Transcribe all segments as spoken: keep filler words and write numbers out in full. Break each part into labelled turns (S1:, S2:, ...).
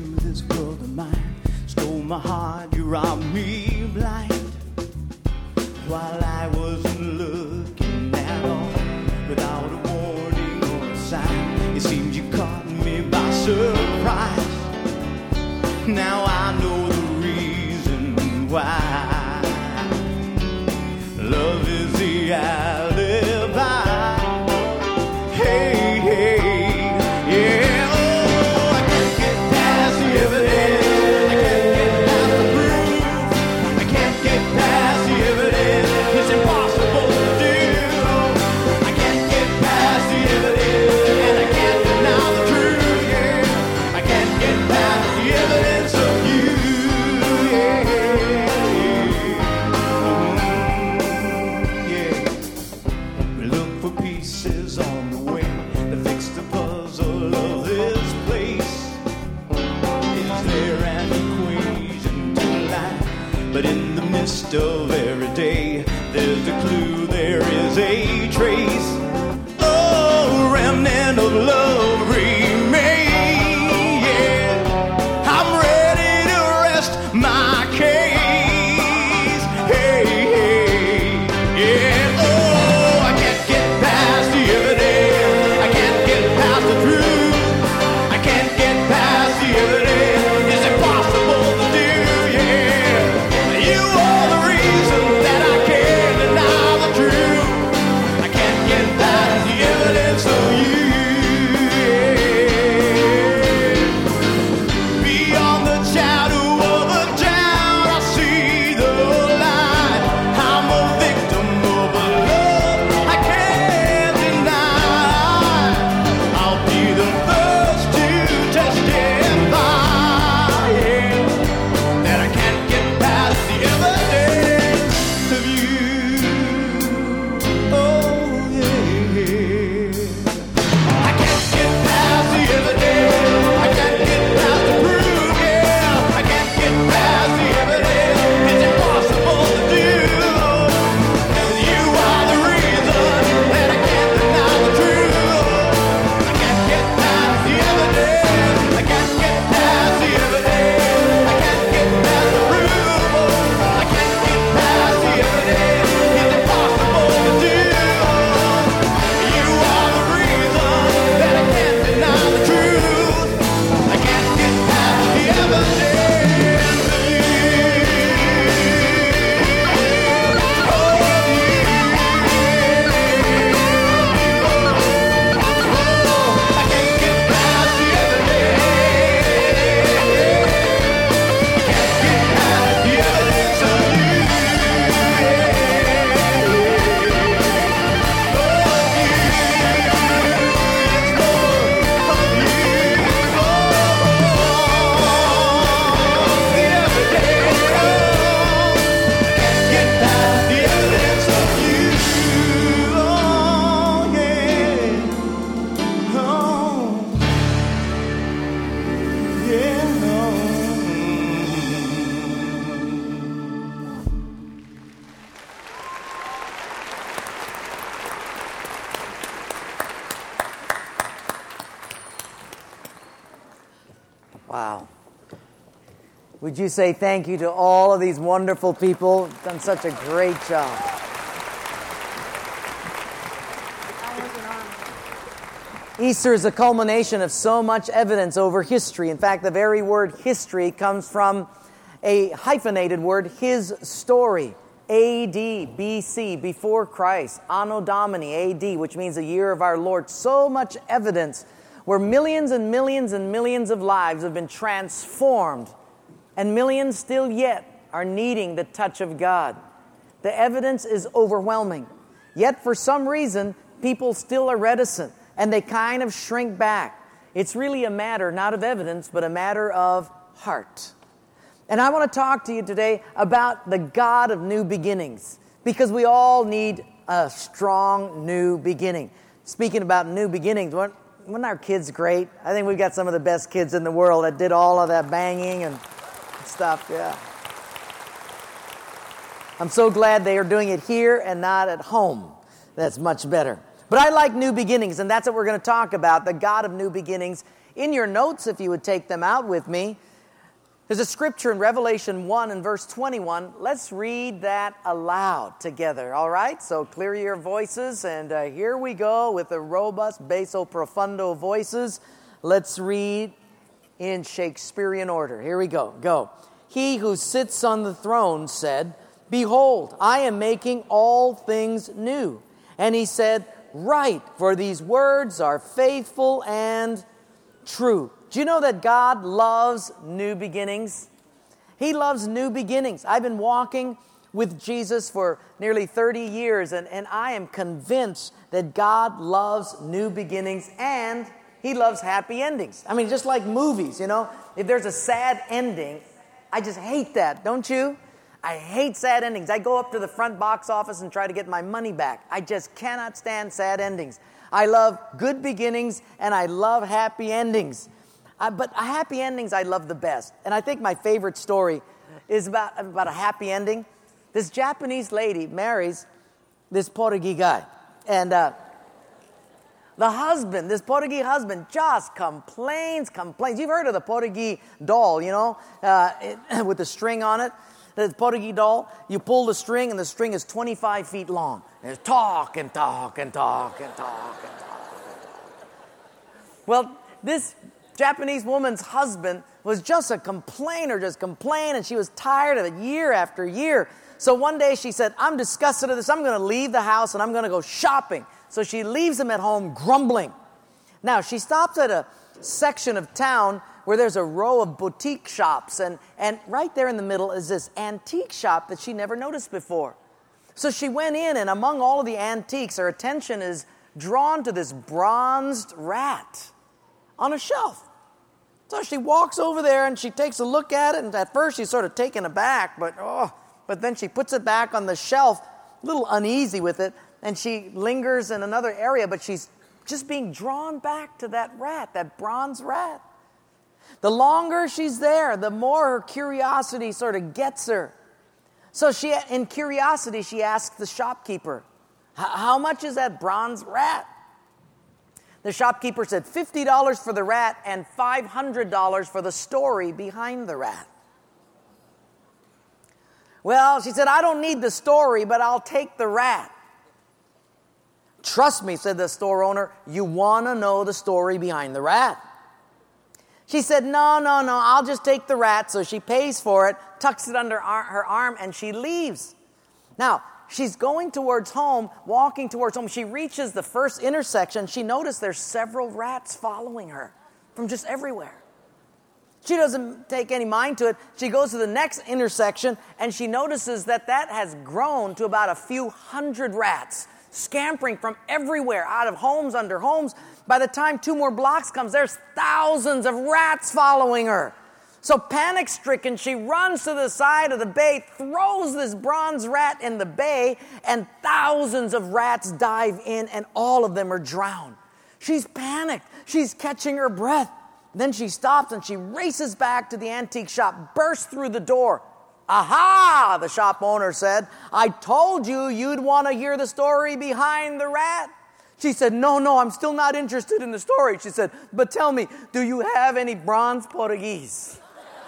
S1: this world of mine. Stole my heart, you robbed me blind. While I wasn't looking at all, without a warning or a sign, it seems you caught me by surprise. Now I know the reason why. Love is the alibi. Hey, hey, yeah. Oh, I can't get past the evidence. I can't get past the proof. I can't get past the evidence. It's impossible to do. I can't get past the evidence, and I can't deny the truth. Yeah, I can't get past the evidence of you. Yeah, mm, yeah. We look for pieces on the way to fix the puzzle of this place. Is there an equation to life? But in the midst of every day, there's a clue, there is a trace. Oh, remnant of love remains. Yeah, I'm ready to rest my case. Hey, hey, yeah. Oh, I can't get past the evidence. I can't get past the truth. I can't get past the evidence. It's impossible to do. Yeah, you are the reason that I can't deny the truth. I can't get past the evidence of you. Yeah. Beyond the shadow of a doubt, I see the light. I'm a victim of a love I can't deny. I'll be the first to testify, yeah, that I can't get past the evidence of you. Oh, yeah. I can't get past the evidence. I can't get past the proof. Yeah, I can't get past the evidence. It's impossible to do. You are the reason that I can't deny the truth. I can't get past the evidence. I can't get past the evidence. I can't get past the proof. I can't get past the evidence. It's impossible to do. You are the reason that I can't deny the truth. I can't get past the evidence of you. I can't get past the evidence. I can't get past the evidence of you.
S2: Wow. Would you say thank you to all of these wonderful people? Done such a great job. Easter is a culmination of so much evidence over history. In fact, the very word history comes from a hyphenated word, his story. A D, B C, before Christ. Anno Domini, A D, which means the year of our Lord. So much evidence where millions and millions and millions of lives have been transformed, and millions still yet are needing the touch of God. The evidence is overwhelming. Yet for some reason, people still are reticent, and they kind of shrink back. It's really a matter not of evidence, but a matter of heart. And I want to talk to you today about the God of new beginnings, because we all need a strong new beginning. Speaking about new beginnings, weren't our kids great? I think we've got some of the best kids in the world that did all of that banging and stuff, yeah. I'm so glad they are doing it here and not at home. That's much better. But I like new beginnings, and that's what we're going to talk about. The God of new beginnings In your notes, if you would take them out with me, there's a scripture in Revelation one and verse twenty-one. Let's read that aloud together, all right? So clear your voices, and uh, here we go with the robust basso profundo voices. Let's read in Shakespearean order. Here we go. Go. He who sits on the throne said, "Behold, I am making all things new." And he said, "Write, for these words are faithful and true." Do you know that God loves new beginnings? He loves new beginnings. I've been walking with Jesus for nearly thirty years, and, and I am convinced that God loves new beginnings and He loves happy endings. I mean, just like movies, you know. If there's a sad ending, I just hate that, don't you? I hate sad endings. I go up to the front box office and try to get my money back. I just cannot stand sad endings. I love good beginnings and I love happy endings. Uh, but happy endings I love the best. And I think my favorite story is about, about a happy ending. This Japanese lady marries this Portuguese guy. And uh, the husband, this Portuguese husband, just complains, complains. You've heard of the Portuguese doll, you know, uh, it, with the string on it. The Portuguese doll, you pull the string and the string is twenty-five feet long. And it's talk and talk and talk and talk and talk and talk. Well, this Japanese woman's husband was just a complainer, just complain, and she was tired of it year after year. So one day she said, "I'm disgusted of this. I'm going to leave the house and I'm going to go shopping." So she leaves him at home grumbling. Now, she stops at a section of town where there's a row of boutique shops, and, and right there in the middle is this antique shop that she never noticed before. So she went in, and among all of the antiques, her attention is drawn to this bronzed rat on a shelf. So she walks over there and she takes a look at it, and at first she's sort of taken aback, but oh, but then she puts it back on the shelf, a little uneasy with it, and she lingers in another area, but she's just being drawn back to that rat, that bronze rat. The longer she's there, the more her curiosity sort of gets her. So she, in curiosity, she asks the shopkeeper, "How much is that bronze rat?" The shopkeeper said fifty dollars for the rat and five hundred dollars for the story behind the rat. Well, she said, "I don't need the story, but I'll take the rat." "Trust me," said the store owner, "you want to know the story behind the rat." She said, no, no, no, I'll just take the rat. So she pays for it, tucks it under her arm, and she leaves. Now, she's going towards home, walking towards home. She reaches the first intersection. She noticed there's several rats following her from just everywhere. She doesn't take any mind to it. She goes to the next intersection, and she notices that that has grown to about a few hundred rats, scampering from everywhere, out of homes, under homes. By the time two more blocks comes, there's thousands of rats following her. So panic-stricken, she runs to the side of the bay, throws this bronze rat in the bay, and thousands of rats dive in, and all of them are drowned. She's panicked. She's catching her breath. Then she stops and she races back to the antique shop, bursts through the door. "Aha!" the shop owner said. "I told you you'd want to hear the story behind the rat." She said, no, no, I'm still not interested in the story. She said, "But tell me, do you have any bronze Portuguese?"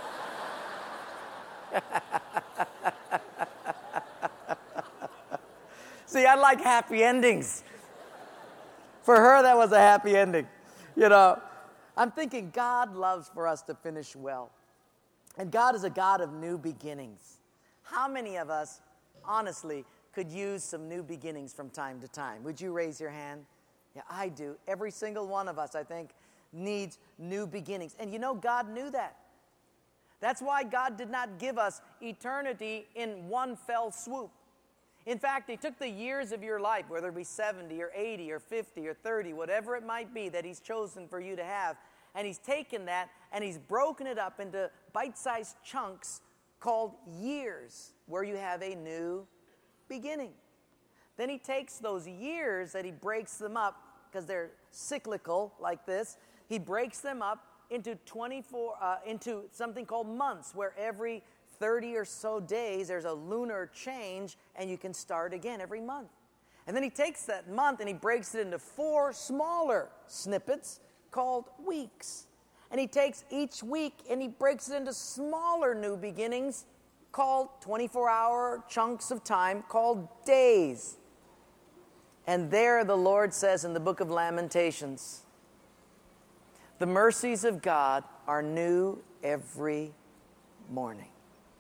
S2: See, I like happy endings. For her, that was a happy ending. You know, I'm thinking God loves for us to finish well. And God is a God of new beginnings. How many of us, honestly, could use some new beginnings from time to time? Would you raise your hand? Yeah, I do. Every single one of us, I think, needs new beginnings. And you know, God knew that. That's why God did not give us eternity in one fell swoop. In fact, He took the years of your life, whether it be seventy or eighty or fifty or thirty, whatever it might be that He's chosen for you to have, and He's taken that and He's broken it up into bite-sized chunks called years, where you have a new beginning. Then He takes those years that He breaks them up, because they're cyclical like this, He breaks them up into twenty-four, uh, into something called months, where every thirty or so days there's a lunar change, and you can start again every month. And then He takes that month and He breaks it into four smaller snippets called weeks. And he takes each week and he breaks it into smaller new beginnings called twenty-four hour chunks of time called days. And there the Lord says in the book of Lamentations, the mercies of God are new every morning.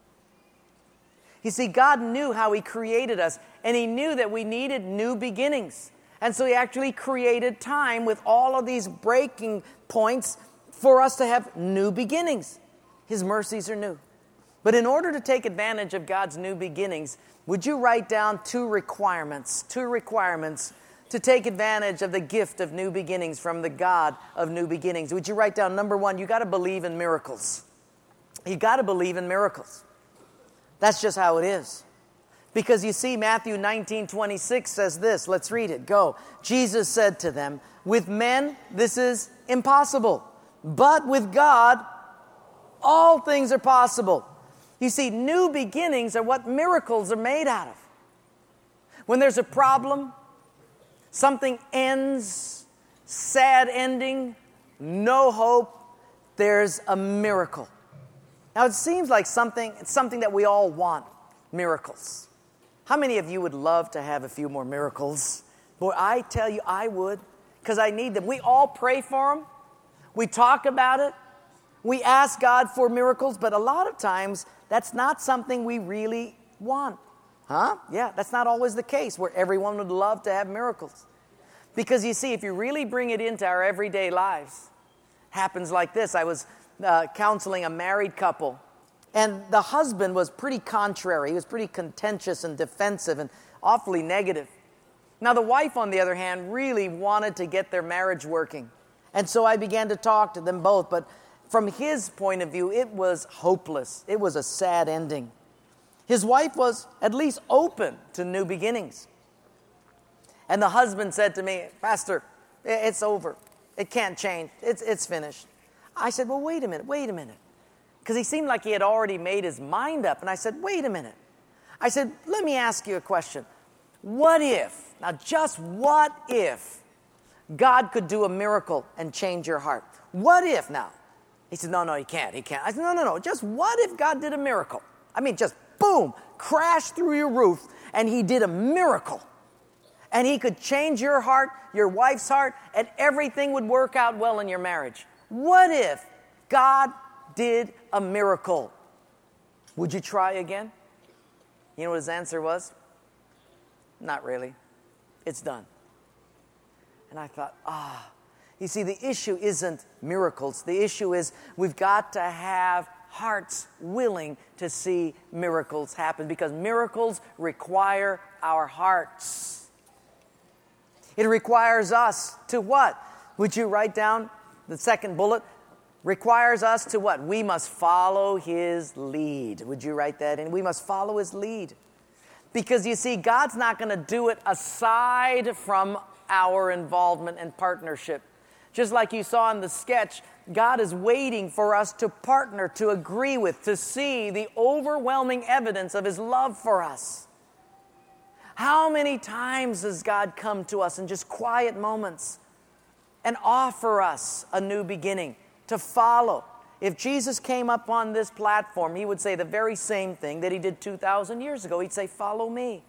S2: You see, God knew how he created us, and he knew that we needed new beginnings. And so he actually created time with all of these breaking points for us to have new beginnings. His mercies are new. But in order to take advantage of God's new beginnings, would you write down two requirements, two requirements to take advantage of the gift of new beginnings from the God of new beginnings? Would you write down, number one, you got to believe in miracles. You got to believe in miracles. That's just how it is. Because you see, Matthew nineteen twenty-six says this. Let's read it. Go. Jesus said to them, with men, this is impossible. But with God, all things are possible. You see, new beginnings are what miracles are made out of. When there's a problem, something ends, sad ending, no hope, there's a miracle. Now, it seems like something, it's something that we all want, miracles. How many of you would love to have a few more miracles? Boy, I tell you, I would, because I need them. We all pray for them. We talk about it. We ask God for miracles, but a lot of times, that's not something we really want. Huh? Yeah, that's not always the case, where everyone would love to have miracles. Because you see, if you really bring it into our everyday lives, happens like this. I was uh, counseling a married couple, and the husband was pretty contrary. He was pretty contentious and defensive and awfully negative. Now, the wife, on the other hand, really wanted to get their marriage working. And so I began to talk to them both, but from his point of view, it was hopeless. It was a sad ending. His wife was at least open to new beginnings. And the husband said to me, Pastor, it's over. It can't change. It's, it's finished. I said, well, wait a minute, wait a minute. Because he seemed like he had already made his mind up. And I said, wait a minute. I said, let me ask you a question. What if, now just what if God could do a miracle and change your heart? What if now? He said, no, no, he can't, he can't. I said, no, no, no, just what if God did a miracle? I mean, just boom, crashed through your roof, and he did a miracle. And he could change your heart, your wife's heart, and everything would work out well in your marriage. What if God did a miracle? Would you try again? You know what his answer was? Not really. It's done. And I thought, ah. You see, the issue isn't miracles. The issue is we've got to have hearts willing to see miracles happen, because miracles require our hearts. It requires us to what? Would you write down the second bullet? Requires us to what? We must follow his lead. Would you write that in? We must follow his lead. Because you see, God's not going to do it aside from our involvement and partnership. Just like you saw in the sketch, God is waiting for us to partner, to agree with, to see the overwhelming evidence of his love for us. How many times has God come to us in just quiet moments and offer us a new beginning to follow? If Jesus came up on this platform, he would say the very same thing that he did two thousand years ago. He'd say, follow me.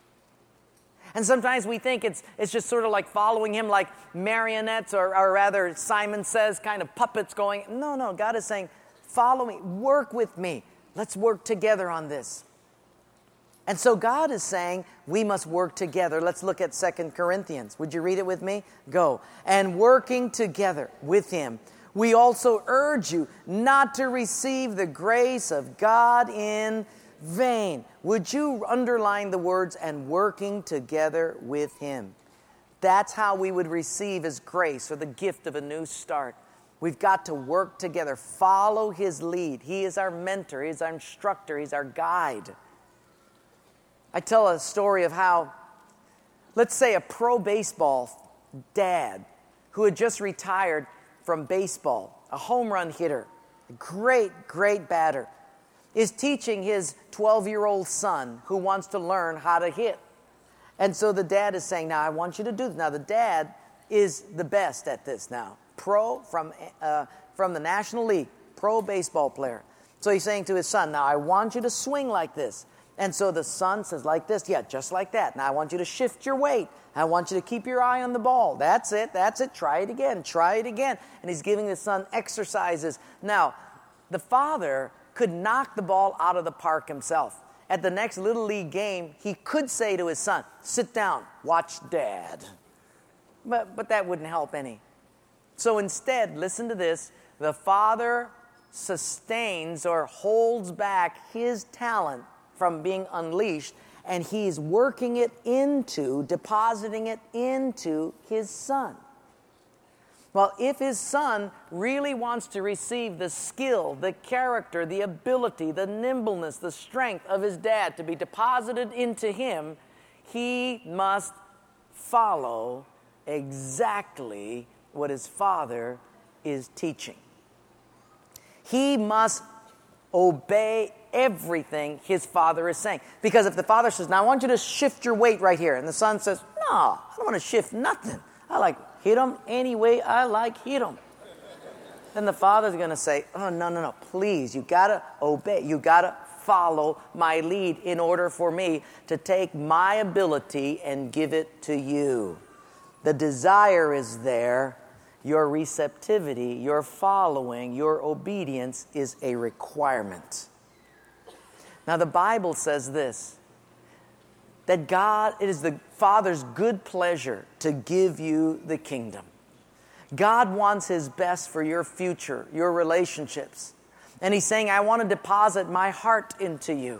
S2: And sometimes we think it's it's just sort of like following him like marionettes, or, or rather, Simon Says, kind of puppets going. No, no, God is saying, follow me, work with me. Let's work together on this. And so God is saying we must work together. Let's look at Second Corinthians. Would you read it with me? Go. And working together with him, we also urge you not to receive the grace of God in vain. Would you underline the words, and working together with him? That's how we would receive his grace, or the gift of a new start. We've got to work together, follow his lead. He is our mentor, he's our instructor, he's our guide. I tell a story of how, let's say, a pro baseball dad who had just retired from baseball, a home run hitter, a great, great batter, is teaching his twelve-year-old son who wants to learn how to hit. And so the dad is saying, now, I want you to do this. Now, the dad is the best at this now. pro from, uh, from the National League, pro baseball player. So he's saying to his son, now I want you to swing like this. And so the son says, like this, yeah, just like that. Now I want you to shift your weight. I want you to keep your eye on the ball. That's it, that's it. Try it again, try it again. And he's giving the son exercises. Now, the father could knock the ball out of the park himself. At the next Little League game, he could say to his son, sit down, watch Dad. But, but that wouldn't help any. So instead, listen to this, the father sustains or holds back his talent from being unleashed, and he's working it into, depositing it into his son. Well, if his son really wants to receive the skill, the character, the ability, the nimbleness, the strength of his dad to be deposited into him, he must follow exactly what his father is teaching. He must obey everything his father is saying. Because if the father says, now I want you to shift your weight right here, and the son says, no, I don't want to shift nothing. I like hit him any way I like hit him. Then the father's going to say, oh, no, no, no, please, you got to obey. You got to follow my lead in order for me to take my ability and give it to you. The desire is there. Your receptivity, your following, your obedience is a requirement. Now the Bible says this, that God, it is the Father's good pleasure to give you the kingdom. God wants His best for your future, your relationships. And He's saying, I want to deposit my heart into you,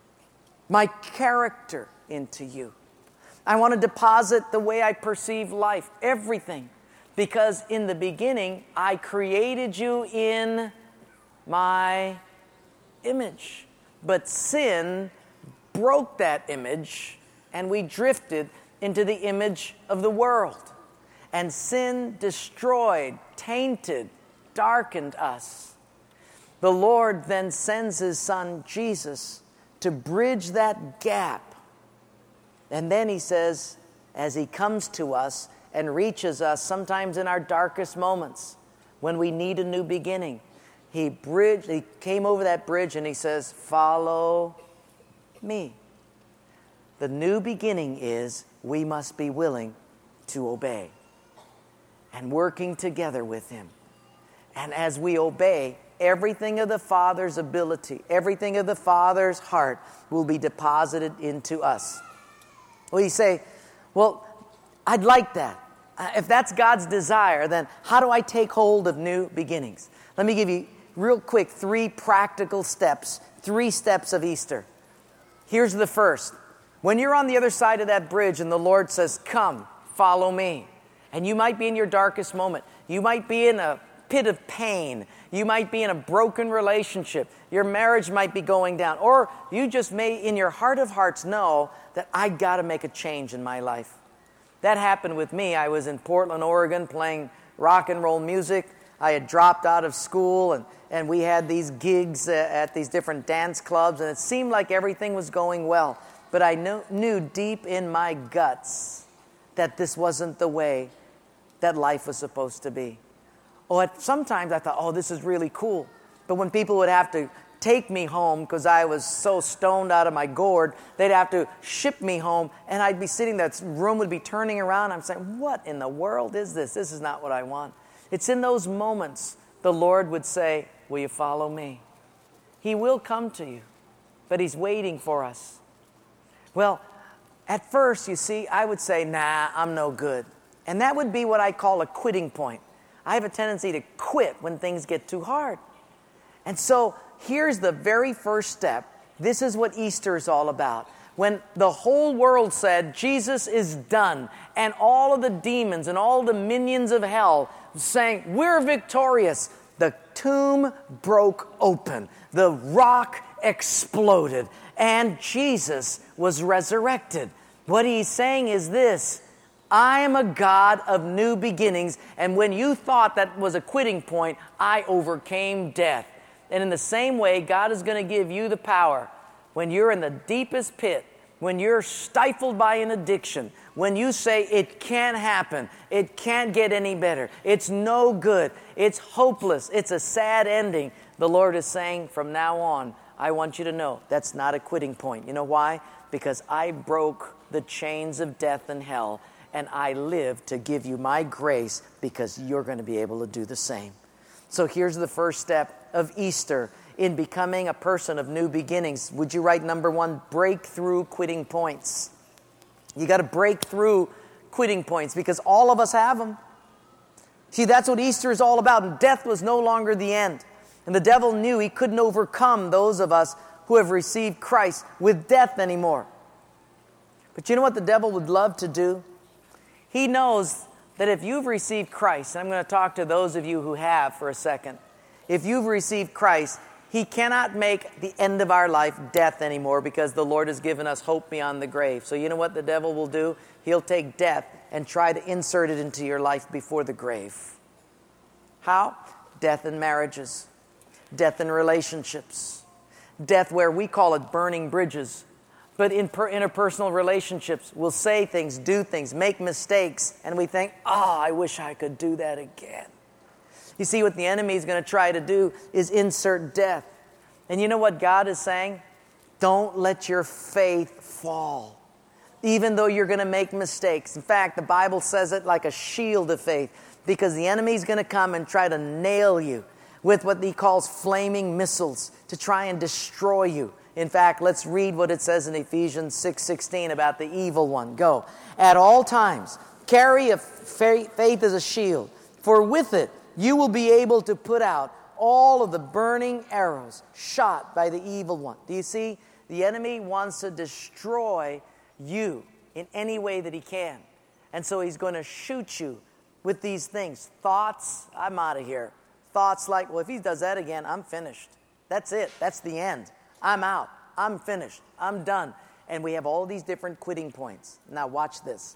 S2: my character into you. I want to deposit the way I perceive life, everything. Because in the beginning, I created you in my image. But sin broke that image, and we drifted into the image of the world. And sin destroyed, tainted, darkened us. The Lord then sends His Son, Jesus, to bridge that gap. And then He says, as He comes to us and reaches us sometimes in our darkest moments, when we need a new beginning, He bridged, He came over that bridge and He says, follow me. The new beginning is we must be willing to obey and working together with Him. And as we obey, everything of the Father's ability, everything of the Father's heart will be deposited into us. Well, you say, well, I'd like that. Uh, if that's God's desire, then how do I take hold of new beginnings? Let me give you real quick three practical steps, three steps of Easter. Here's the first. When you're on the other side of that bridge and the Lord says, come, follow me. And you might be in your darkest moment. You might be in a pit of pain. You might be in a broken relationship. Your marriage might be going down. Or you just may, in your heart of hearts, know that I got to make a change in my life. That happened with me. I was in Portland, Oregon, playing rock and roll music. I had dropped out of school, and, and we had these gigs uh, at these different dance clubs, and it seemed like everything was going well. But I knew, knew deep in my guts that this wasn't the way that life was supposed to be. Oh, at, sometimes I thought, oh, this is really cool. But when people would have to take me home because I was so stoned out of my gourd, they'd have to ship me home, and I'd be sitting there, that room would be turning around. I'm saying, what in the world is this? This is not what I want. It's in those moments the Lord would say, will you follow me? He will come to you, but He's waiting for us. Well, at first, you see, I would say, nah, I'm no good. And that would be what I call a quitting point. I have a tendency to quit when things get too hard. And so here's the very first step. This is what Easter is all about. When the whole world said, Jesus is done, and all of the demons and all the minions of hell saying, we're victorious, the tomb broke open. The rock exploded, and Jesus was resurrected. What He's saying is this: I am a God of new beginnings, and when you thought that was a quitting point, I overcame death. And in the same way, God is going to give you the power when you're in the deepest pit, when you're stifled by an addiction, when you say it can't happen, it can't get any better, it's no good, it's hopeless, it's a sad ending, the Lord is saying, from now on, I want you to know that's not a quitting point. You know why? Because I broke the chains of death and hell, and I live to give you my grace because you're going to be able to do the same. So here's the first step of Easter in becoming a person of new beginnings. Would you write number one, breakthrough quitting points? You got to break through quitting points because all of us have them. See, that's what Easter is all about. And death was no longer the end. And the devil knew he couldn't overcome those of us who have received Christ with death anymore. But you know what the devil would love to do? He knows that if you've received Christ, and I'm going to talk to those of you who have for a second. If you've received Christ, he cannot make the end of our life death anymore because the Lord has given us hope beyond the grave. So you know what the devil will do? He'll take death and try to insert it into your life before the grave. How? Death in marriages. Death in relationships. Death where we call it burning bridges. But in per- interpersonal relationships, we'll say things, do things, make mistakes, and we think, oh, I wish I could do that again. You see, what the enemy is going to try to do is insert death. And you know what God is saying? Don't let your faith fall, even though you're going to make mistakes. In fact, the Bible says it like a shield of faith, because the enemy is going to come and try to nail you with what he calls flaming missiles to try and destroy you. In fact, let's read what it says in Ephesians six sixteen about the evil one. Go. At all times, carry a faith as a shield, for with it you will be able to put out all of the burning arrows shot by the evil one. Do you see? The enemy wants to destroy you in any way that he can. And so he's going to shoot you with these things. Thoughts, I'm out of here. Thoughts like, well, if he does that again, I'm finished. That's it. That's the end. I'm out. I'm finished. I'm done. And we have all these different quitting points. Now watch this.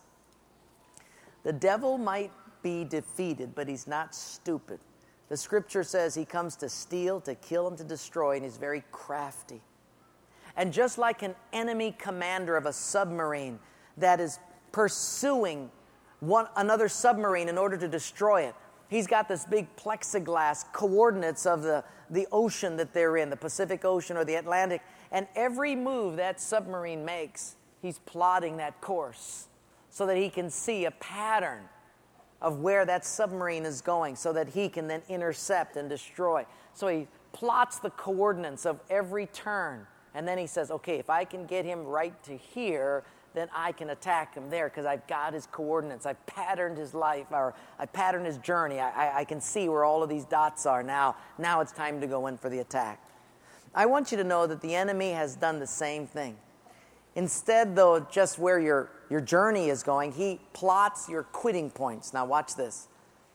S2: The devil might be defeated, but he's not stupid. The scripture says he comes to steal, to kill, and to destroy, and he's very crafty. And just like an enemy commander of a submarine that is pursuing one another submarine in order to destroy it, he's got this big plexiglass coordinates of the, the ocean that they're in, the Pacific Ocean or the Atlantic, and every move that submarine makes, he's plotting that course so that he can see a pattern of where that submarine is going so that he can then intercept and destroy. So he plots the coordinates of every turn, and then he says, okay, if I can get him right to here, then I can attack him there because I've got his coordinates. I've patterned his life, or I patterned his journey. I, I, I can see where all of these dots are now. Now it's time to go in for the attack. I want you to know that the enemy has done the same thing. Instead, though, just where your, your journey is going, he plots your quitting points. Now watch this.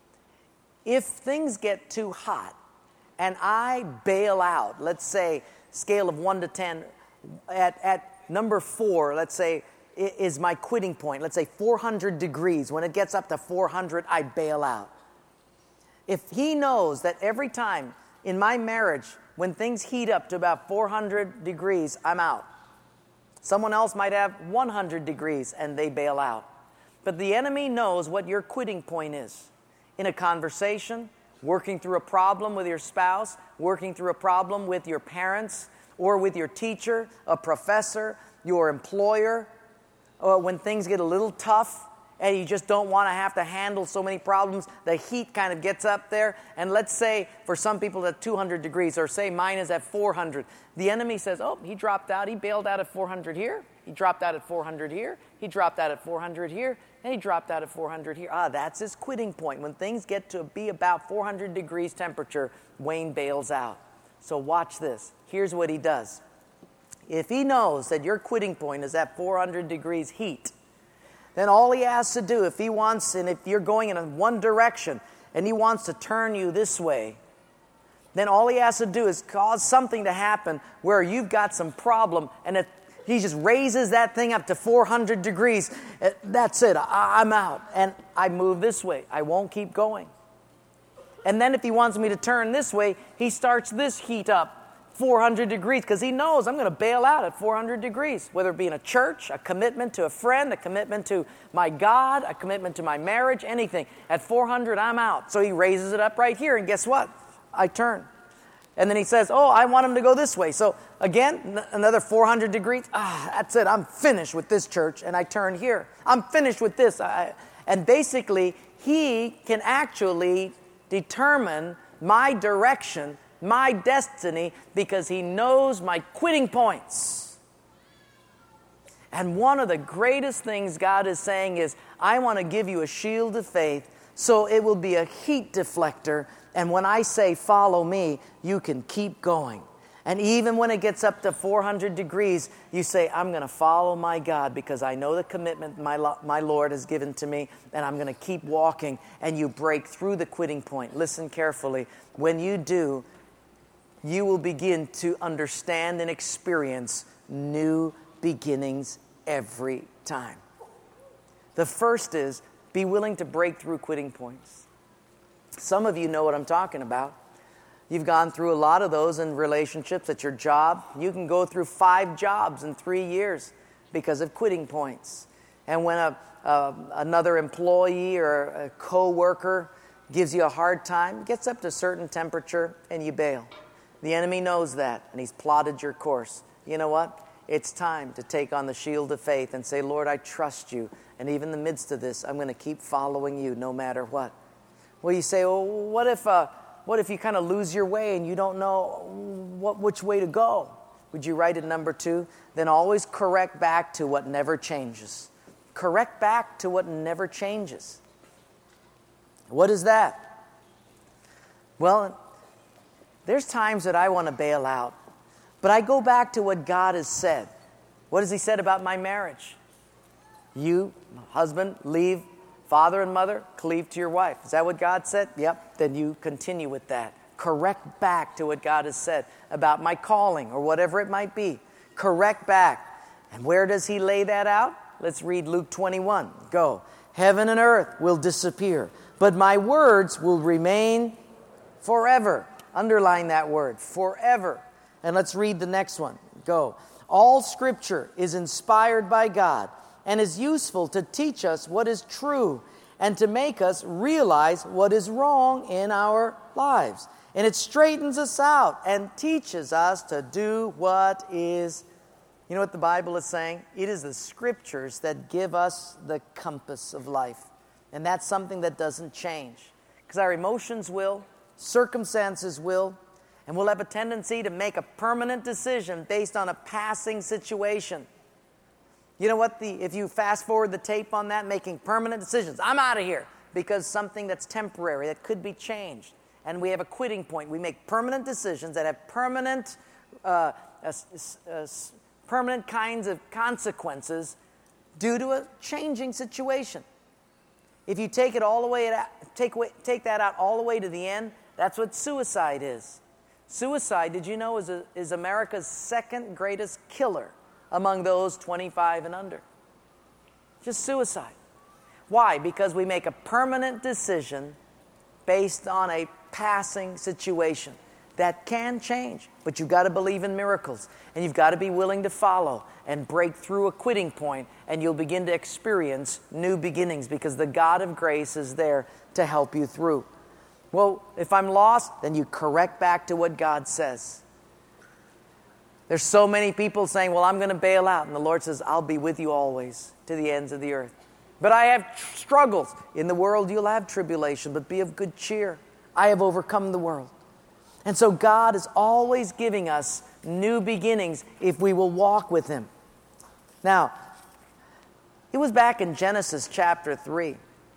S2: If things get too hot and I bail out, let's say scale of one to ten, at, at number four, let's say, is my quitting point. Let's say four hundred degrees. When it gets up to four hundred, I bail out. If he knows that every time in my marriage, when things heat up to about four hundred degrees, I'm out. Someone else might have one hundred degrees and they bail out. But the enemy knows what your quitting point is. In a conversation, working through a problem with your spouse, working through a problem with your parents, or with your teacher, a professor, your employer, or when things get a little tough and you just don't want to have to handle so many problems, the heat kind of gets up there. And let's say for some people at two hundred degrees, or say mine is at four hundred. The enemy says, oh, he dropped out. He bailed out at four hundred here. He dropped out at four hundred here. He dropped out at four hundred here. And he dropped out at four hundred here. Ah, that's his quitting point. When things get to be about four hundred degrees temperature, Wayne bails out. So watch this. Here's what he does. If he knows that your quitting point is at four hundred degrees heat, then all he has to do, if he wants, and if you're going in one direction and he wants to turn you this way, then all he has to do is cause something to happen where you've got some problem, and it, he just raises that thing up to four hundred degrees. That's it. I, I'm out. And I move this way. I won't keep going. And then if he wants me to turn this way, he starts this heat up four hundred degrees, because he knows I'm going to bail out at four hundred degrees, whether it be in a church, a commitment to a friend, a commitment to my God, a commitment to my marriage, anything. At four hundred, I'm out. So he raises it up right here, and guess what? I turn. And then he says, oh, I want him to go this way. So again, n- another four hundred degrees. Ah, that's it. I'm finished with this church, and I turn here. I'm finished with this. I, and basically, he can actually determine my direction, my destiny, because he knows my quitting points. And one of the greatest things God is saying is, I want to give you a shield of faith so it will be a heat deflector. And when I say follow me, you can keep going. And even when it gets up to four hundred degrees, you say, I'm going to follow my God because I know the commitment my, my Lord has given to me, and I'm going to keep walking. And you break through the quitting point. Listen carefully. When you do, you will begin to understand and experience new beginnings every time. The first is, be willing to break through quitting points. Some of you know what I'm talking about. You've gone through a lot of those in relationships at your job. You can go through five jobs in three years because of quitting points. And when a, a, another employee or a co-worker gives you a hard time, gets up to a certain temperature, and you bail. The enemy knows that, and he's plotted your course. You know what? It's time to take on the shield of faith and say, Lord, I trust you. And even in the midst of this, I'm going to keep following you no matter what. Well, you say, well, what if... Uh, What if you kind of lose your way and you don't know what, which way to go? Would you write it number two? Then always correct back to what never changes. Correct back to what never changes. What is that? Well, there's times that I want to bail out, but I go back to what God has said. What has he said about my marriage? You, husband, leave father and mother, cleave to your wife. Is that what God said? Yep. Then you continue with that. Correct back to what God has said about my calling or whatever it might be. Correct back. And where does he lay that out? Let's read Luke twenty-one. Go. Heaven and earth will disappear, but my words will remain forever. Underline that word, forever. And let's read the next one. Go. All scripture is inspired by God and is useful to teach us what is true and to make us realize what is wrong in our lives. And it straightens us out and teaches us to do what is, you know what the Bible is saying? It is the scriptures that give us the compass of life. And that's something that doesn't change. Because our emotions will, circumstances will, and we'll have a tendency to make a permanent decision based on a passing situation. You know what? The if you fast forward the tape on that, making permanent decisions, I'm out of here, because something that's temporary, that could be changed. And we have a quitting point. We make permanent decisions that have permanent, uh, uh, uh, permanent kinds of consequences due to a changing situation. If you take it all the way, take away, take that out all the way to the end, that's what suicide is. Suicide, did you know, is a, is America's second greatest killer among those twenty-five and under. Just suicide. Why? Because we make a permanent decision based on a passing situation. That can change, but you've got to believe in miracles, and you've got to be willing to follow and break through a quitting point, and you'll begin to experience new beginnings because the God of grace is there to help you through. Well, if I'm lost, then you correct back to what God says. There's so many people saying, well, I'm going to bail out. And the Lord says, I'll be with you always to the ends of the earth. But I have tr- struggles. In the world you'll have tribulation, but be of good cheer. I have overcome the world. And so God is always giving us new beginnings if we will walk with Him. Now, it was back in Genesis chapter three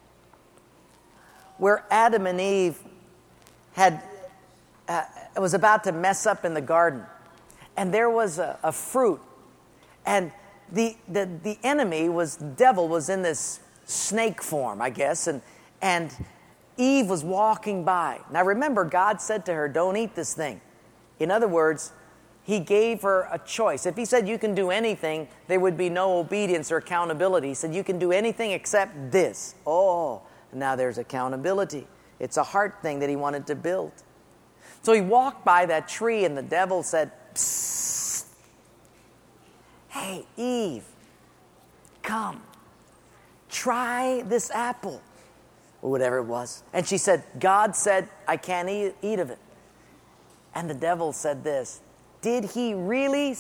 S2: where Adam and Eve had uh, was about to mess up in the garden. And there was a, a fruit. And the, the the enemy was, the devil was in this snake form, I guess. And, and Eve was walking by. Now remember, God said to her, don't eat this thing. In other words, He gave her a choice. If He said you can do anything, there would be no obedience or accountability. He said you can do anything except this. Oh, now there's accountability. It's a heart thing that He wanted to build. So he walked by that tree, and the devil said, "Psst. Hey, Eve, come, try this apple," or whatever it was. And she said, "God said I can't eat, eat of it." And the devil said this, "Did he really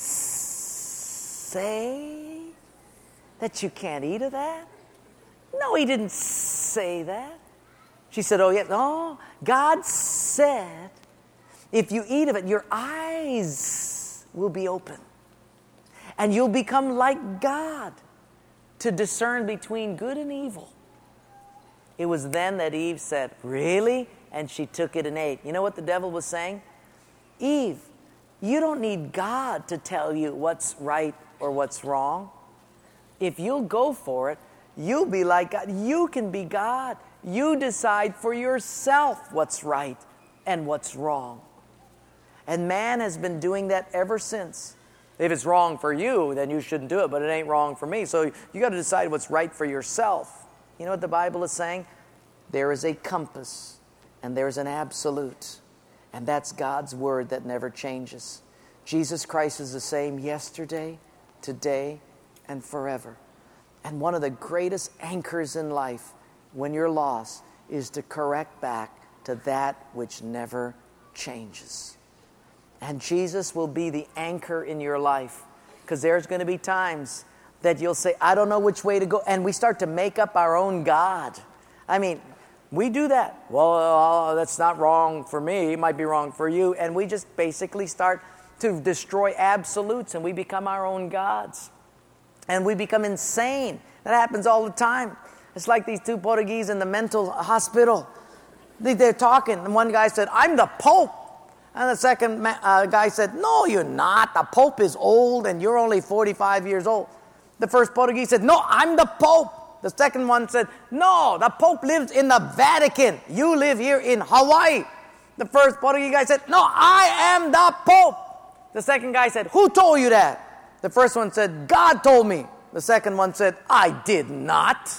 S2: say that you can't eat of that?" "No, he didn't say that." She said, "Oh, yeah, no, God said if you eat of it, your eyes will be open. And you'll become like God to discern between good and evil." It was then that Eve said, "Really?" And she took it and ate. You know what the devil was saying? Eve, you don't need God to tell you what's right or what's wrong. If you'll go for it, you'll be like God. You can be God. You decide for yourself what's right and what's wrong. And man has been doing that ever since. If it's wrong for you, then you shouldn't do it, but it ain't wrong for me. So you got to decide what's right for yourself. You know what the Bible is saying? There is a compass and there's an absolute. And that's God's word that never changes. Jesus Christ is the same yesterday, today, and forever. And one of the greatest anchors in life when you're lost is to correct back to that which never changes. And Jesus will be the anchor in your life, because there's going to be times that you'll say, "I don't know which way to go." And we start to make up our own God. I mean, we do that. Well, uh, that's not wrong for me. It might be wrong for you. And we just basically start to destroy absolutes, and we become our own gods. And we become insane. That happens all the time. It's like these two Portuguese in the mental hospital. They're talking, and one guy said, "I'm the Pope." And the second uh, guy said, "No, you're not. The Pope is old, and you're only forty-five years old." The first Portuguese said, "No, I'm the Pope." The second one said, "No, the Pope lives in the Vatican. You live here in Hawaii." The first Portuguese guy said, "No, I am the Pope." The second guy said, "Who told you that?" The first one said, "God told me." The second one said, "I did not."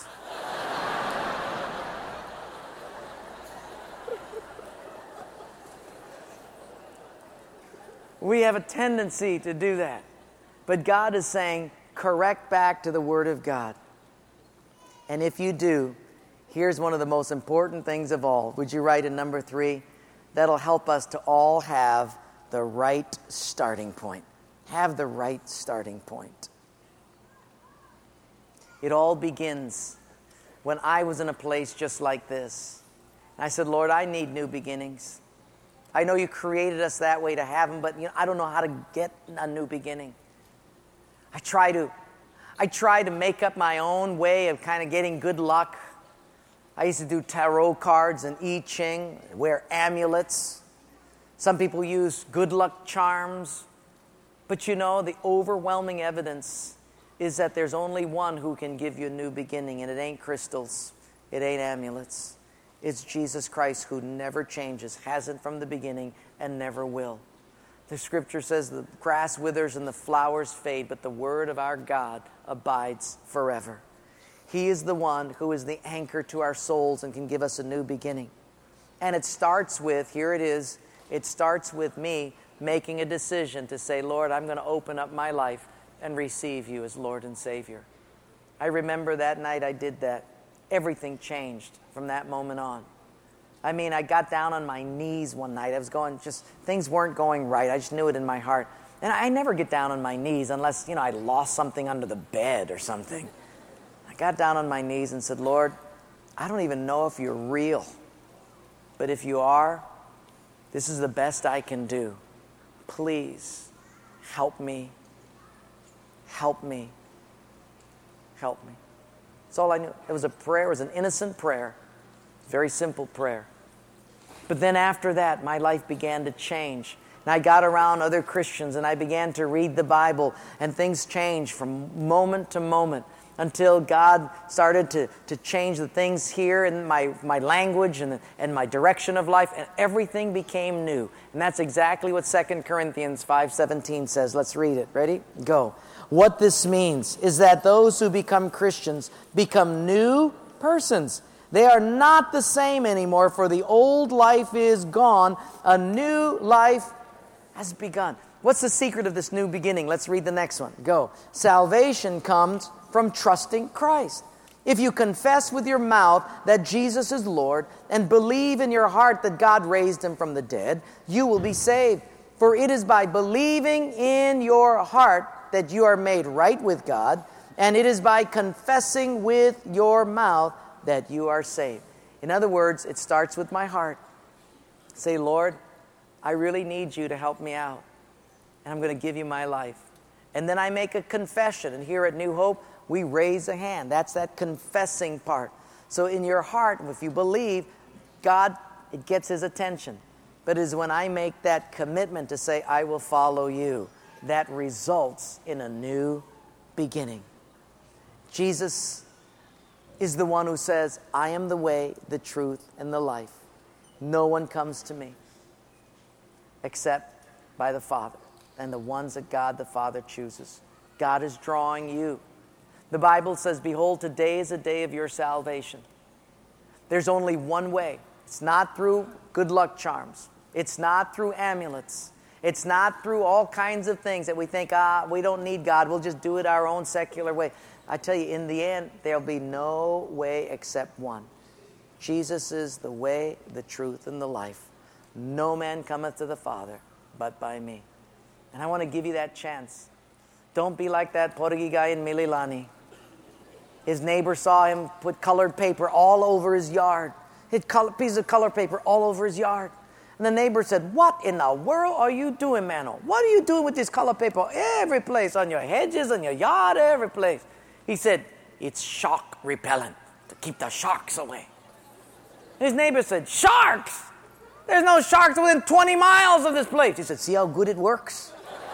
S2: We have a tendency to do that. But God is saying, correct back to the Word of God. And if you do, here's one of the most important things of all. Would you write in number three? That'll help us to all have the right starting point. Have the right starting point. It all begins when I was in a place just like this. I said, "Lord, I need new beginnings. I know you created us that way to have them, but you know, I don't know how to get a new beginning." I try to, I try to make up my own way of kind of getting good luck. I used to do tarot cards and I Ching, wear amulets. Some people use good luck charms. But you know, the overwhelming evidence is that there's only one who can give you a new beginning, and it ain't crystals, it ain't amulets. It's Jesus Christ, who never changes, hasn't from the beginning, and never will. The scripture says the grass withers and the flowers fade, but the word of our God abides forever. He is the one who is the anchor to our souls and can give us a new beginning. And it starts with, here it is, it starts with me making a decision to say, "Lord, I'm going to open up my life and receive you as Lord and Savior." I remember that night I did that. Everything changed from that moment on. I mean, I got down on my knees one night. I was going, just, things weren't going right. I just knew it in my heart. And I never get down on my knees unless, you know, I lost something under the bed or something. I got down on my knees and said, "Lord, I don't even know if you're real. But if you are, this is the best I can do. Please help me. Help me. Help me." That's all I knew. It was a prayer. It was an innocent prayer. Very simple prayer. But then after that, my life began to change. And I got around other Christians, and I began to read the Bible, and things changed from moment to moment until God started to, to change the things here in my, my language and, and my direction of life, and everything became new. And that's exactly what Second Corinthians five seventeen says. Let's read it. Ready? Go. What this means is that those who become Christians become new persons. They are not the same anymore, for the old life is gone. A new life has begun. What's the secret of this new beginning? Let's read the next one. Go. Salvation comes from trusting Christ. If you confess with your mouth that Jesus is Lord and believe in your heart that God raised Him from the dead, you will be saved. For it is by believing in your heart that you are made right with God, and it is by confessing with your mouth that you are saved. In other words, it starts with my heart. Say, Lord, I really need you to help me out, and I'm going to give you my life. And then I make a confession, and here at New Hope, we raise a hand. That's that confessing part. So in your heart, if you believe, God, it gets His attention. But it is when I make that commitment to say, I will follow you, that results in a new beginning. Jesus is the one who says, I am the way, the truth, and the life. No one comes to me except by the Father, and the ones that God the Father chooses. God is drawing you. The Bible says, behold, today is a day of your salvation. There's only one way. It's not through good luck charms. It's not through amulets. It's not through all kinds of things that we think, ah, we don't need God. We'll just do it our own secular way. I tell you, in the end, there'll be no way except one. Jesus is the way, the truth, and the life. No man cometh to the Father but by me. And I want to give you that chance. Don't be like that Portuguese guy in Mililani. His neighbor saw him put colored paper all over his yard. His piece of colored paper all over his yard. And the neighbor said, what in the world are you doing, Mano? What are you doing with this colored paper every place? On your hedges, on your yard, every place. He said, it's shark repellent to keep the sharks away. His neighbor said, sharks? There's no sharks within twenty miles of this place. He said, see how good it works?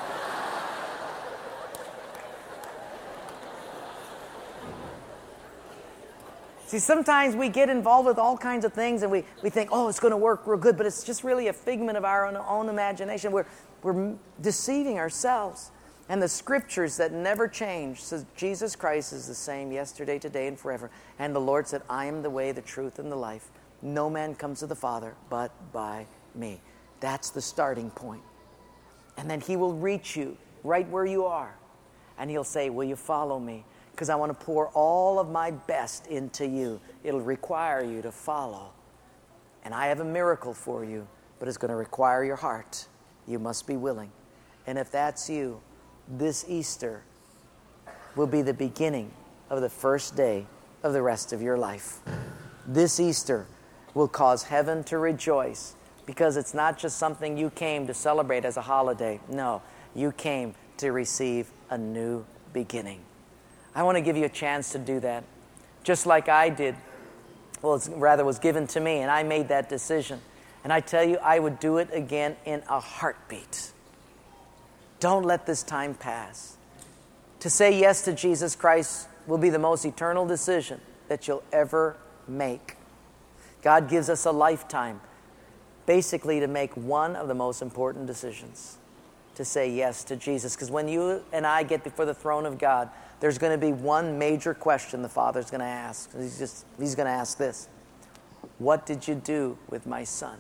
S2: See, sometimes we get involved with all kinds of things and we, we think, oh, it's going to work real good, but it's just really a figment of our own, own imagination. We're, we're deceiving ourselves. And the scriptures that never change says Jesus Christ is the same yesterday, today, and forever. And the Lord said, I am the way, the truth, and the life. No man comes to the Father but by me. That's the starting point. And then He will reach you right where you are. And He'll say, will you follow me? Because I want to pour all of my best into you. It'll require you to follow. And I have a miracle for you, but it's going to require your heart. You must be willing. And if that's you, this Easter will be the beginning of the first day of the rest of your life. This Easter will cause heaven to rejoice, because it's not just something you came to celebrate as a holiday. No, you came to receive a new beginning. I want to give you a chance to do that, just like I did. Well, it's, rather was given to me, and I made that decision. And I tell you, I would do it again in a heartbeat. Don't let this time pass. To say yes to Jesus Christ will be the most eternal decision that you'll ever make. God gives us a lifetime, basically to make one of the most important decisions, to say yes to Jesus. Because when you and I get before the throne of God, there's going to be one major question the Father's going to ask. He's just He's going to ask this. What did you do with my son?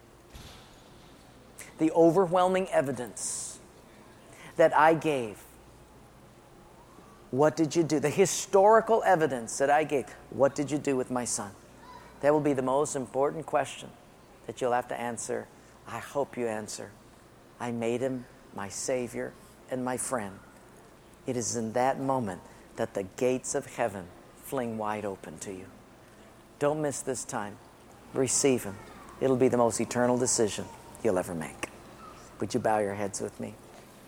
S2: The overwhelming evidence that I gave. What did you do? The historical evidence that I gave. What did you do with my son? That will be the most important question that you'll have to answer. I hope you answer. I made him my Savior and my friend. It is in that moment that the gates of heaven fling wide open to you. Don't miss this time. Receive Him. It'll be the most eternal decision you'll ever make. Would you bow your heads with me?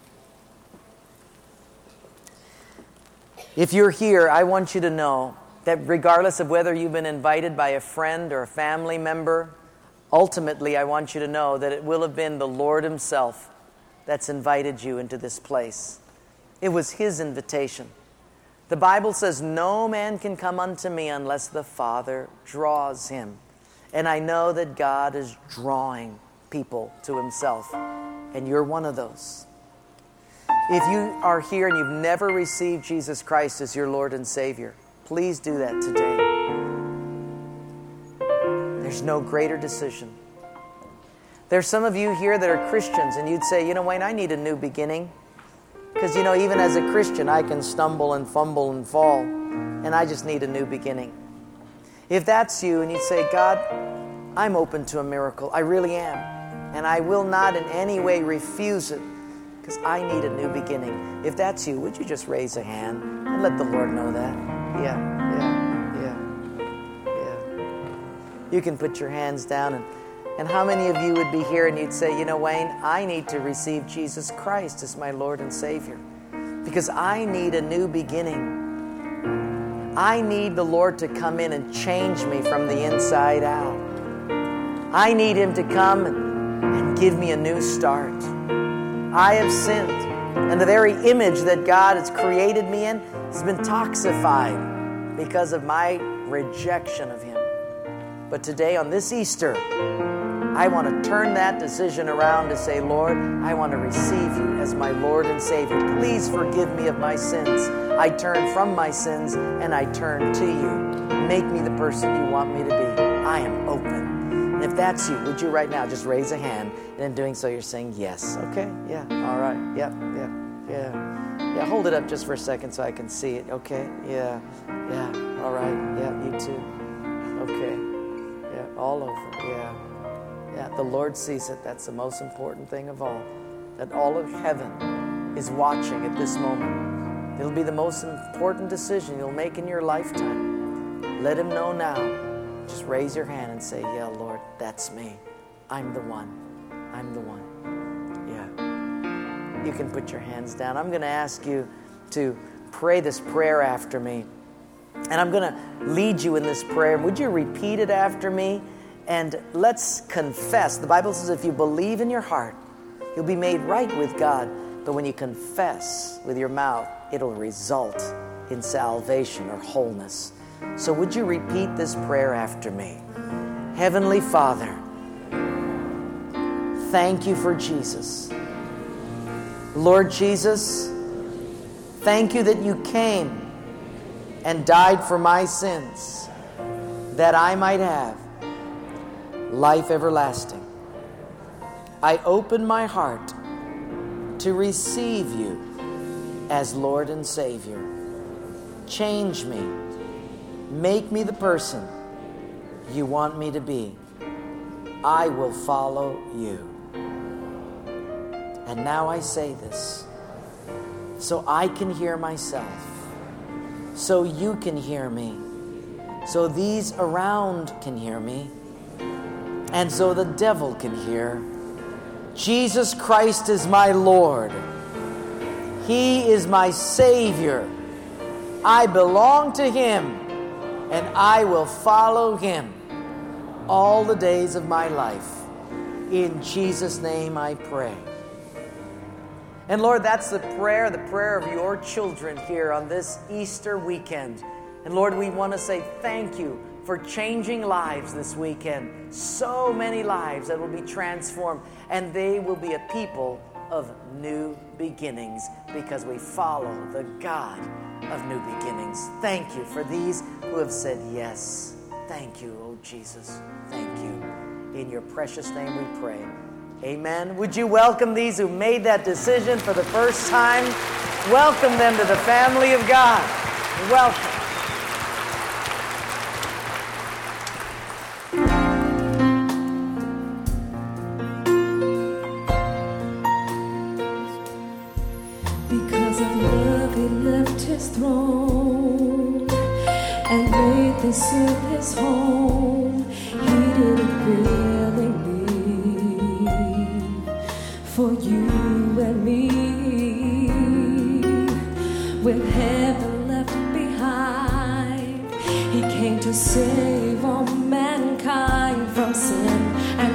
S2: If you're here, I want you to know that regardless of whether you've been invited by a friend or a family member, ultimately I want you to know that it will have been the Lord Himself that's invited you into this place. It was His invitation. The Bible says, no man can come unto me unless the Father draws him. And I know that God is drawing people to Himself. And you're one of those. If you are here and you've never received Jesus Christ as your Lord and Savior, please do that today. There's no greater decision. There's some of you here that are Christians, and you'd say, you know, Wayne, I need a new beginning. Because, you know, even as a Christian, I can stumble and fumble and fall, and I just need a new beginning. If that's you, and you'd say, God, I'm open to a miracle. I really am. And I will not in any way refuse it, because I need a new beginning. If that's you, would you just raise a hand and let the Lord know that? Yeah, yeah, yeah, yeah. You can put your hands down. And, and how many of you would be here and you'd say, you know, Wayne, I need to receive Jesus Christ as my Lord and Savior, because I need a new beginning. I need the Lord to come in and change me from the inside out. I need Him to come and, and give me a new start. I have sinned, and the very image that God has created me in has been toxified because of my rejection of Him. But today, on this Easter, I want to turn that decision around to say, Lord, I want to receive You as my Lord and Savior. Please forgive me of my sins. I turn from my sins and I turn to You. Make me the person You want me to be. I am open. And if that's you, would you right now just raise a hand, and in doing so you're saying yes. Okay? Yeah. All right. Yep. Yeah. Yeah. Yeah. Hold it up just for a second so I can see it. Okay? Yeah. Yeah. All right. Yeah. You too. Okay. Yeah. All over. Yeah. Yeah, the Lord sees it. That's the most important thing of all. That all of heaven is watching at this moment. It'll be the most important decision you'll make in your lifetime. Let Him know now. Just raise your hand and say, yeah, Lord, that's me. I'm the one. I'm the one. Yeah. You can put your hands down. I'm going to ask you to pray this prayer after me. And I'm going to lead you in this prayer. Would you repeat it after me? And let's confess. The Bible says if you believe in your heart, you'll be made right with God. But when you confess with your mouth, it'll result in salvation or wholeness. So would you repeat this prayer after me? Heavenly Father, thank You for Jesus. Lord Jesus, thank You that You came and died for my sins, that I might have life everlasting. I open my heart to receive You as Lord and Savior. Change me. Make me the person You want me to be. I will follow You. And now I say this so I can hear myself, so You can hear me, so these around can hear me, and so the devil can hear. Jesus Christ is my Lord. He is my Savior. I belong to Him, and I will follow Him all the days of my life. In Jesus' name I pray. And Lord, that's the prayer, the prayer of Your children here on this Easter weekend. And Lord, we want to say thank You for changing lives this weekend. So many lives that will be transformed, and they will be a people of new beginnings because we follow the God of new beginnings. Thank You for these who have said yes. Thank You, oh Jesus. Thank You. In Your precious name we pray. Amen. Would you welcome these who made that decision for the first time? Welcome them to the family of God. Welcome.
S3: Throne and made this earth His home. He didn't really leave for you and me. With heaven left behind, He came to save all mankind from sin and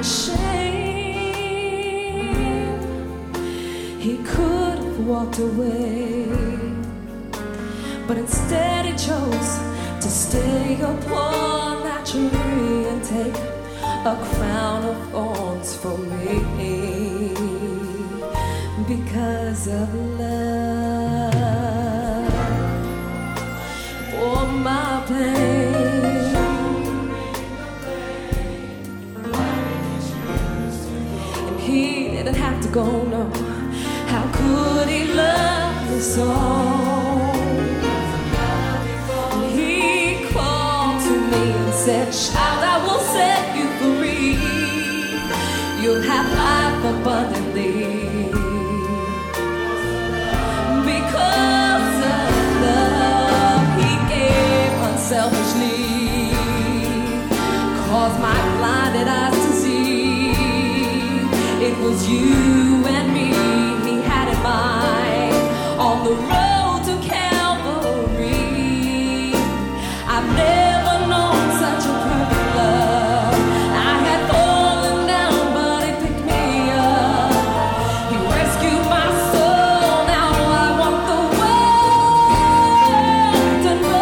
S3: shame. He could have walked away, but instead He chose to stay upon that tree and take a crown of thorns for me because of love. For my pain, to go, no. How could he love me so? And he called to me and said, child, I will set you free. You'll have life abundantly. Because of love, he gave unselfishly. Caused my blinded eyes to see. It was you and me he had in mind on the road to Calvary. I've never known such a perfect love. I had fallen down, but he picked me up. He rescued my soul. Now I want the world to know.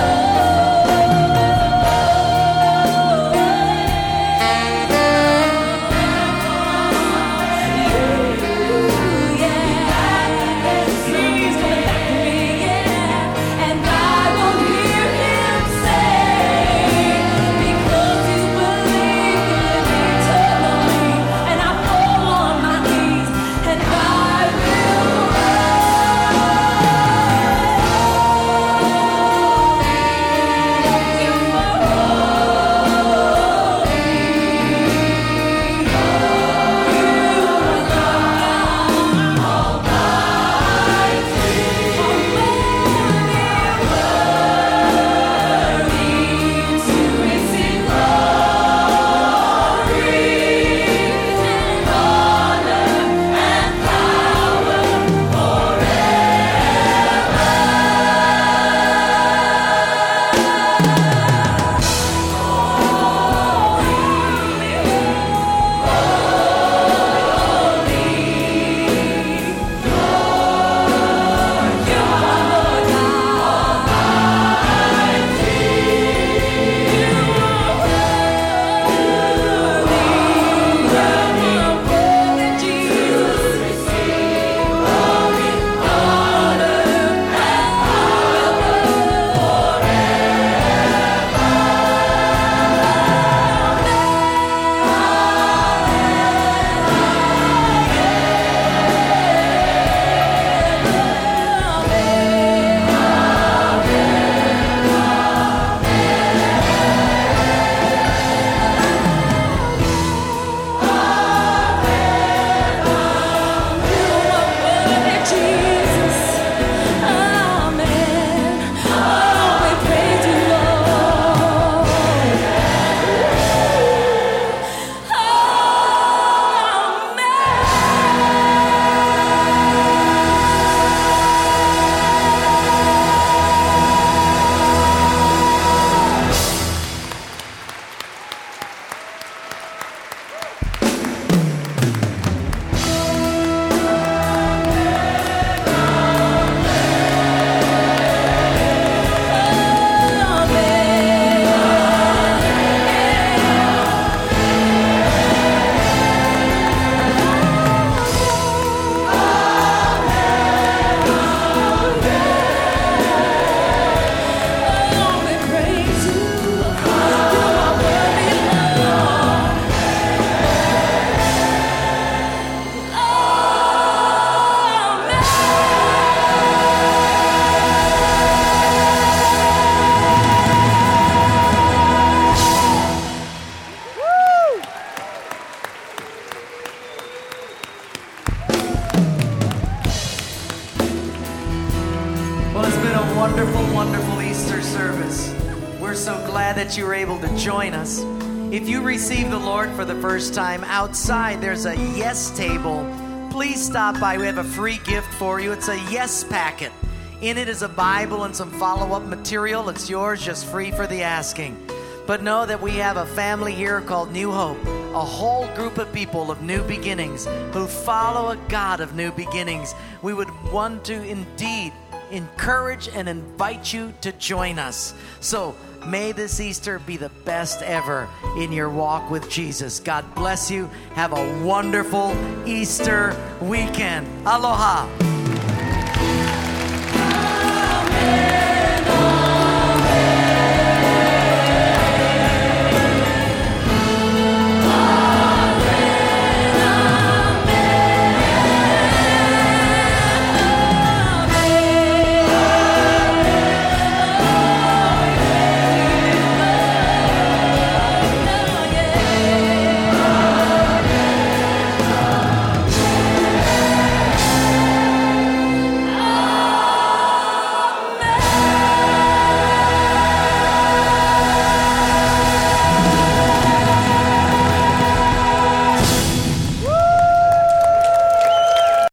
S2: wonderful, wonderful Easter service. We're so glad that you were able to join us. If you received the Lord for the first time, outside there's a yes table. Please stop by. We have a free gift for you. It's a yes packet. In it is a Bible and some follow-up material. It's yours, just free for the asking. But know that we have a family here called New Hope, a whole group of people of new beginnings who follow a God of new beginnings. We would want to indeed encourage and invite you to join us. So may this Easter be the best ever in your walk with Jesus. God bless you. Have a wonderful Easter weekend. Aloha.